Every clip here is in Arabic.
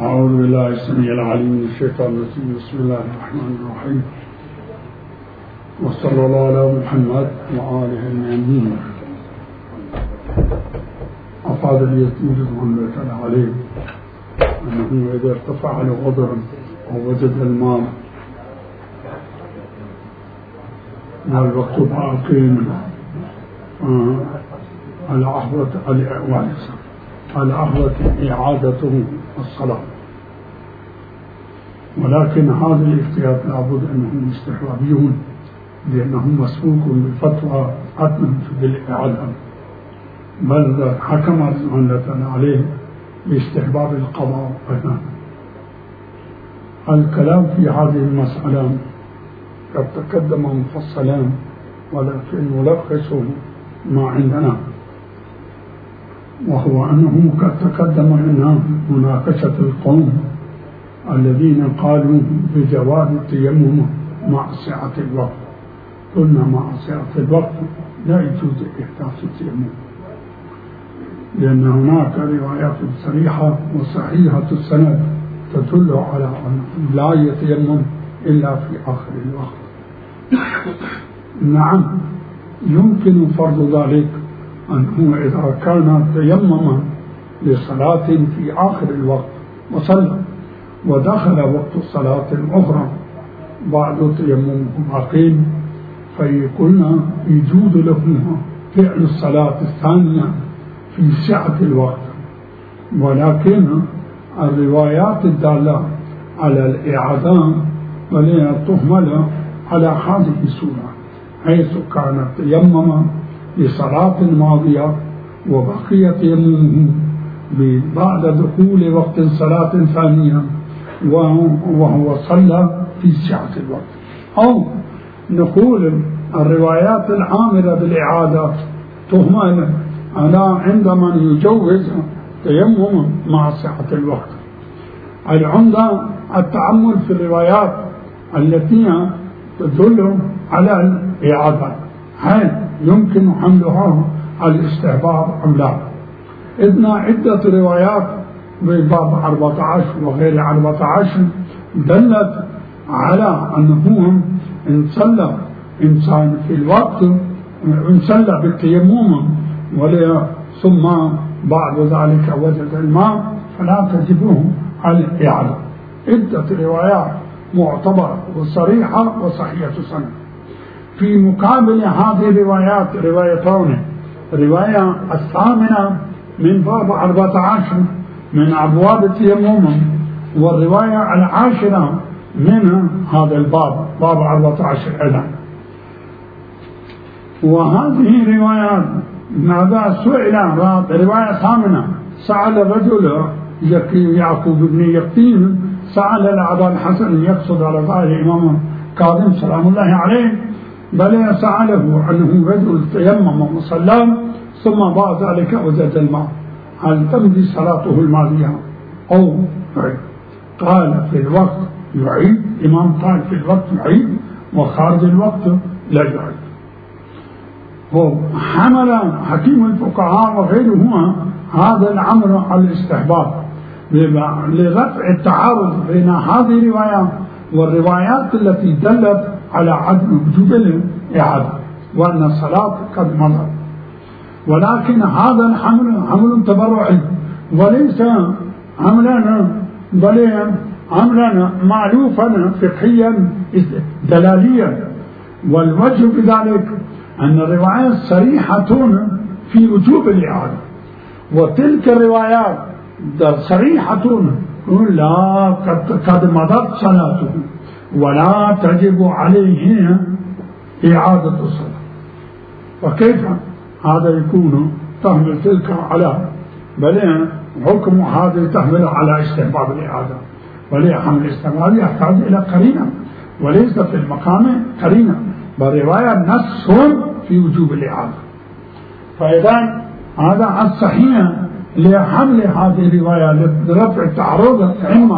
أعوذ بالله السميع العليم من الشيطان الرجيم. بسم الله الرحمن الرحيم، وصلى الله على محمد وآله المؤمنين. أفاد اليتيم رضوان الله تعالى عليه أنه إذا ارتفع على غدر أو وجد الماء والوقت باق على عهدة إعادته الصلاة، ولكن هذا الاحتياط لابد أنهم استحبابيون، لأنهم مسبوق بفتوى عدم بالإعادة، بل حكم رضوان الله عليه باستحباب القضاء. الكلام في هذه المسألة قد تقدم مفصلا، ولكن نلخصه ما عندنا، وهو أنه قد تقدم لنا مناقشة القوم الذين قالوا بجواز التيمم مع سعة الوقت. قلنا مع سعة الوقت لا يجوز إحداث التيمم، لأن هناك روايات صريحة وصحيحة السند تدل على أنه لا يتيمم إلا في آخر الوقت. نعم، يمكن فرض ذلك أنه إذا كان تيمم لصلاة في آخر الوقت وصلى ودخل وقت الصلاة الأخرى بعد تيممه باقين، فيقولنا يجوز له فعل الصلاة الثانية في سعة الوقت. ولكن الروايات الدالة على الإعادة ولا تهمل على هذه الصورة، حيث كان تيمم لصلاة ماضية وبقي تيممه بعد دخول وقت صلاة ثانية وهو صلى في سعة الوقت. أو نقول الروايات العامرة بالإعادة تهمل على عندما يجوز تيمم مع سعة الوقت. العمدة التأمل في الروايات التي تدل على الإعادة، هل يمكن حملها على الاستحباب أم لا؟ إذن عدة روايات بباب 14 وغير 14 دلت على أنه إن صلى إنسان في الوقت، إن صلى بالتيمم ثم بعد ذلك وجد الماء فلا تجبه على الإعادة. عدة روايات معتبرة وصريحة وصحيحة السند. في مقابل هذه الروايات روايتان: الرواية الثامنة من باب 14 من أبواب التيمم، والرواية العاشرة من هذا الباب، باب 14 أيضا. وهذه الروايات ماذا سئل؟ رواية ثامنة: سأل الرجل يعقوب بن يقطين سأل الأبا الحسن، يقصد على ظاهر الإمام كاظم سلام الله عليه، بل سأله أنه رجل تيمم وصلى ثم بعد ذلك وجد الماء، هل تمضي صلاته الماضية أو يعيد؟ قال في الوقت يعيد. الإمام قال في الوقت يعيد، وخارج الوقت لا يعيد. حمل حكيم الفقهاء وغيرهما هذا الأمر على الاستحباب لرفع التعارض بين هذه الروايات والروايات التي دلت على عدم وجوب الإعادة وأن الصلاة قد مضت. ولكن هذا الحمل حمل تبرعي وليس حملا، بل حملا معروفا فقهيا دلاليا. والوجه بذلك أن الروايات صريحة في وجوب الإعادة، وتلك الروايات صريحة لا قد مضت صلاته ولا تجب عليه إعادة الصلاة. وكيف هذا يكون تحمل تلك على، بل حكم هذا تحمل على استحباب الإعادة، وليه حمل الاستحباب يحتاج إلى قرينة، وليس في المقام قرينة، بل رواية نص في وجوب الإعادة. فإذا هذا الصحيح لحمل هذه الرواية لرفع التعارض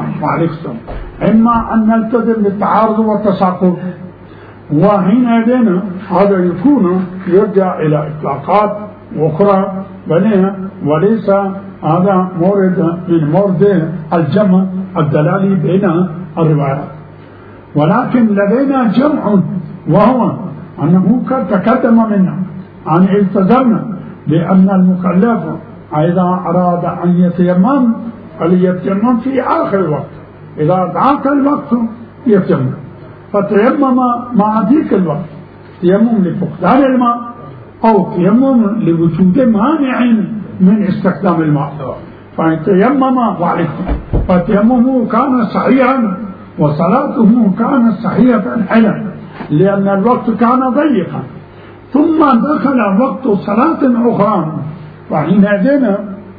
إما أن نلتزم بالتعارض والتساقط، وحينئذ هذا يكون يرجع إلى إطلاقات أخرى وليس هذا مورد من مورد الجمع الدلالي بين الروايات. ولكن لدينا جمع، وهو أنه قد تقدم منا أن التزمنا بأن المكلف إذا أراد أن يتيمم فليتيمم في آخر الوقت، إذا ضاق الوقت يتيمم، فتيمم مع ضيق الوقت، تيمم لفقدان الماء أو تيمم لوجود مانع من استخدام الماء، فتيمم فتيممه كان صحيحا وصلاته كانت صحيحة علما، لأن الوقت كان ضيقا، ثم دخل وقت صلاة أخرى، فحينئذ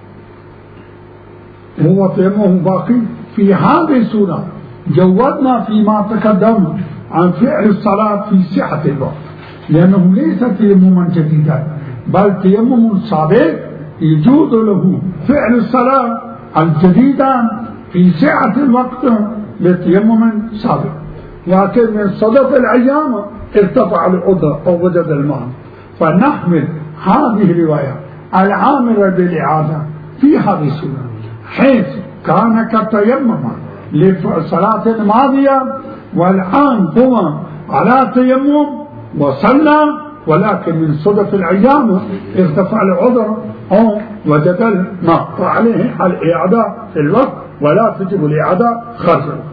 هو تيمم باقي. في هذه السورة جودنا فيما تقدم عن فعل الصلاة في صحة الوقت، لأنه ليس تيمما جديدا بل تيمم سابق يجوز له فعل الصلاة الجديدة في صحة الوقت لتيمم سابق. لكن من صدف الأيام ارتفع العذر أو وجد الماء، فنحمل هذه الرواية العامرة بالإعادة في هذه السورة، حيث كان كتيمم لصلاة ماضية والآن هو على تيمم وصلى، ولكن من صدف الأيام ارتفع العذر أو وجد الماء، فعليه الإعادة في الوقت ولا تجب الإعادة خارج الوقت.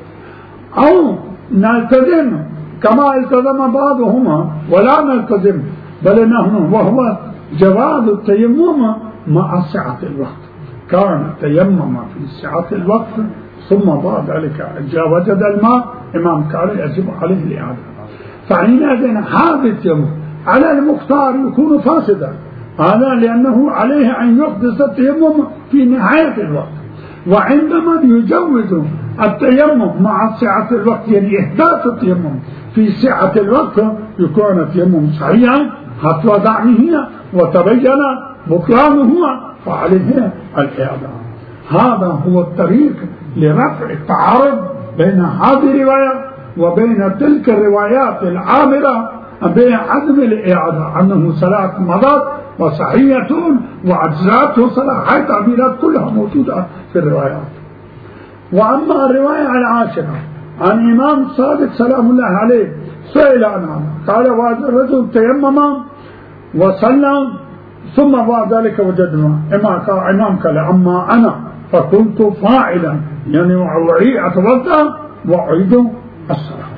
أو نلتزم كما التزم بعضهما ولا نلتزم، بل نحن وهو جواز التيمم مع سعة الوقت، كان تيمم في سعة الوقت ثم بعد ذلك جاء وجد الماء إمام كان يجب عليه الإعادة، فحينئذ هذا التيمم على المختار يكون فاسدا، هذا لأنه عليه أن يحدث التيمم في نهاية الوقت، وعندما يجوز التيمم مع سعة الوقت يعني إحداث التيمم في سعة الوقت يكون التيمم صحيحا حتى ضعفه وتبين بطلانه، فعليه الإعادة. هذا هو الطريق لرفع التعارض بين هذه الرواية وبين تلك الروايات العامرة بعدم الإعادة، أنه صلاة مضت وصحية وأجزاته صلاة، هاي تعبيرات كلها موجودة في الروايات. وأما الرواية العاشرة عن إمام صادق سلام الله عليه سئل عنها قال: الرجل تيمم وصلى ثم بعد ذلك وجدنا إمام قال: أما أنا فكنت فاعلا، يعني أتوضأ وأعيد الصلاة.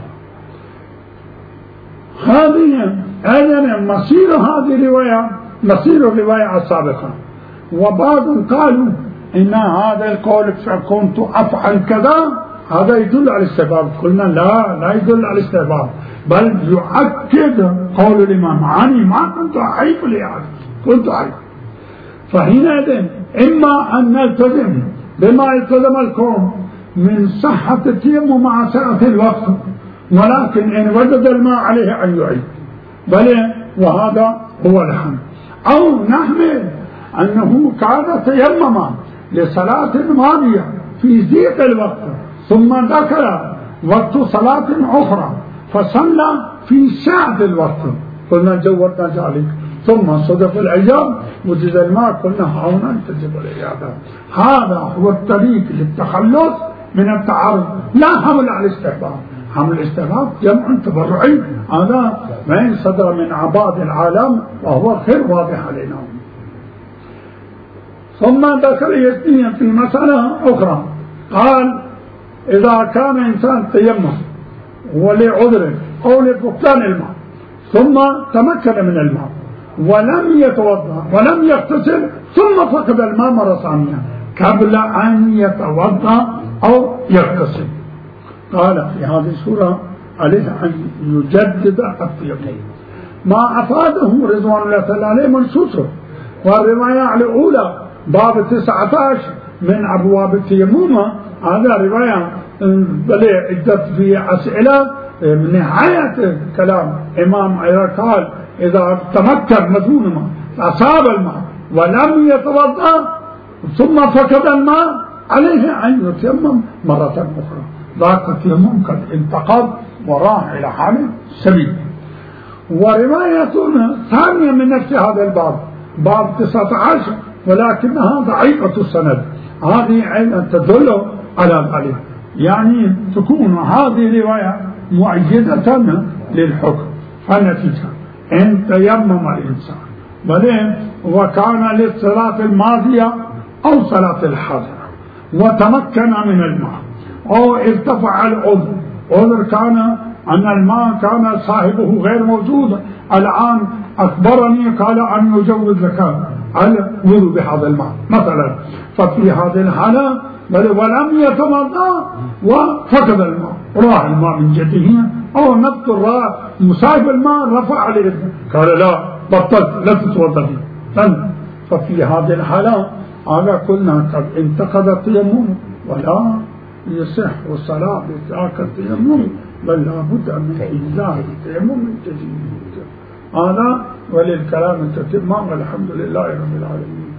هذه مصير هذه الرواية مصير الرواية السابقة. وبعض قالوا إن هذا القول كنت أفعل كذا هذا يدل على الاستحباب، قلنا لا يدل على الاستحباب، بل يؤكد قول الإمام عني ما كنت أحيف الإعادة، كنت أحيف. فحينئذ إما أن نلتزم بما التزم القوم من صحة التيمم مع سعة الوقت، ولكن إن وجد الماء عليه أن يعيد، بل وهذا هو الحمد. أو نحمل أنه كان تيمم لصلاة ماضية في ضيق الوقت ثم ذكر وقت صلاة أخرى فصلى في سعة الوقت، قلنا جوّرنا ذلك، ثم صدف الأيام وجد الماء، قلنا هنا تجب الإعادة. هذا هو الطريق للتخلص من التعارض، لا حمل على الاستحباب. حمل الاستحباب جمع تبرعي، هذا ما صدر من عباد العالم وهو غير واضح علينا. ثم ذكر يزيد في مسألة أخرى، قال: إذا كان إنسان تيمم ولعذر أو لفقدان الماء ثم تمكن من الماء ولم يتوضأ ولم يغتسل ثم فقد الماء مرة ثانية قبل أن يتوضأ أو يغتسل، قال في هذه السورة عليه أن يجدد التيمم، ما أفاده رضوان الله تعالى عليه منصوصه. والرواية الأولى باب 19 من أبواب التيمم، هذا رواية بل عدت في أسئلة من نهاية كلام إمام قال: إذا تمكن مدون الماء أصاب الماء ولم يتوضأ ثم فقد الماء عليه أن يتيمم مرة أخرى، ذاك التيمم قد انتقض وراح إلى حال سبيل. ورواية ثانية من نفس هذا الباب باب 19 ولكنها ضعيفة السند. هذه تدل على ذلك، يعني تكون هذه رواية مؤيدة للحكم. فالنتيجة إن تيمم الإنسان بعدين وكان للصلاة الماضية أو صلاة الحاضرة وتمكن من الماء أو ارتفع العذر كان أن الماء كان صاحبه غير موجود، الآن أخبرني قال أن يجوز زكاة الوضوء بهذا الماء مثلا، ففي هذه الحالة ولم يتوضأ وفقد الماء، راح الماء من جهته أو نفط الراء مصاحب الماء رفع عليه قال لا بطلت لا تتوضأ فيه، ففي هذه الحالة على قلنا قد انتقد التيمم ولا يصح الصلاة بذاك التيمم، بل لا بد من إجزاء التيمم الجديد. هذا وللكلام التتمام والحمد لله رب العالمين.